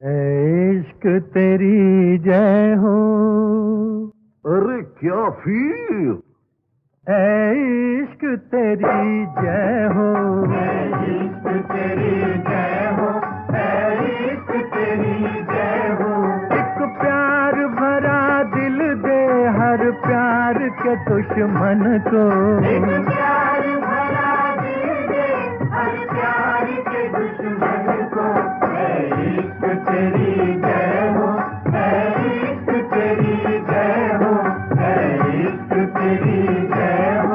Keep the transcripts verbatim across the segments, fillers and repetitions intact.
ऐ इश्क तेरी जय हो। अरे क्या फिर? ऐ इश्क तेरी जय हो। इश्क तेरी जय हो, इश्क तेरी जय हो। एक प्यार भरा दिल दे हर प्यार के दुश्मन को। एक प्यार भरा दिल दे हर प्यार के दुश्मन को। इश्क तेरी जय हो, इश्क तेरी जय हो, इश्क तेरी जय हो।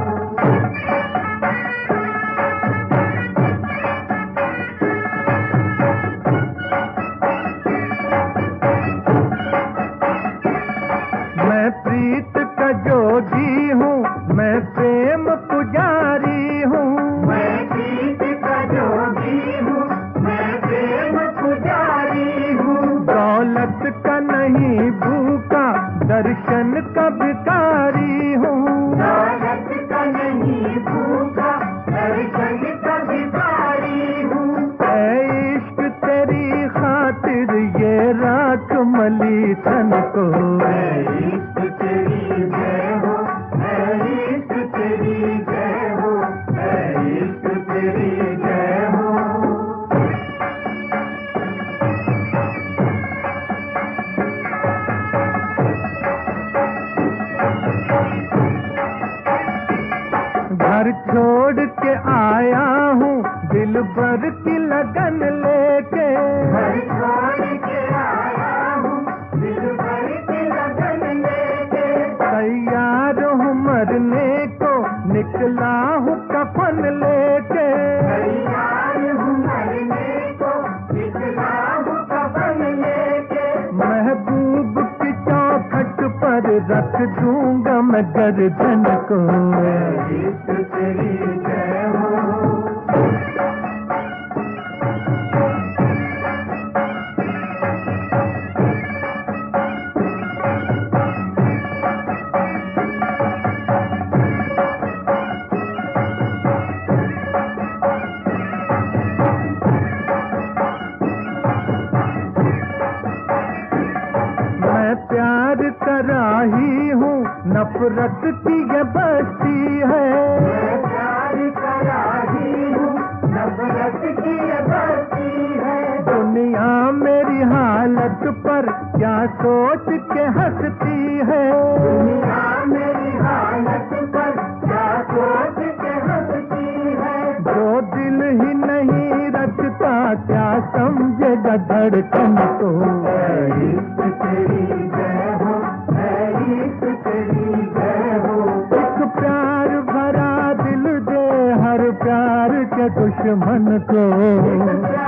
मैं प्रीत का जोगी हूँ, मैं प्रेम पुजारी हूँ। मैं प्रीत का जोगी हूँ, मैं प्रेम पुजारी हूँ। दौलत का नहीं भूखा, दर्शन का भिखारी हूँ। दौलत का नहीं भूखा, दर्शन का भिखारी हूँ। ऐ इश्क तेरी खातिर ये राख मली तन को। इश्क तेरी जय हो, इश्क तेरी जय हो, इश्क तेरी जय हो। घर छोड़ के आया हूँ दिल भर की लगन लेके। घर छोड़ के आया हूँ दिल भर की लगन लेके। तैयार हूँ मरने को, निकला हूँ कफन लेके। तैयार हूँ मरने को, निकला हूँ कफन लेके। महबूब की चौखट पर रख दूंगा मैं गर्दन को। इश्क तेरी जय हो। मैं प्यार कराही हूँ, नफरत की ये बस्ती है। मैं प्यार कराही हूँ, नफरत की ये बस्ती है। दुनिया मेरी हालत पर क्या सोच के हंसती है। दुनिया मेरी हालत पर क्या सोच के हंसती है। जो दिल ही नहीं रखता क्या समझेगा धड़कन को। इश्क तेरी जय हो, इश्क तेरी जय हो। एक प्यार भरा दिल दे हर प्यार के दुश्मन को।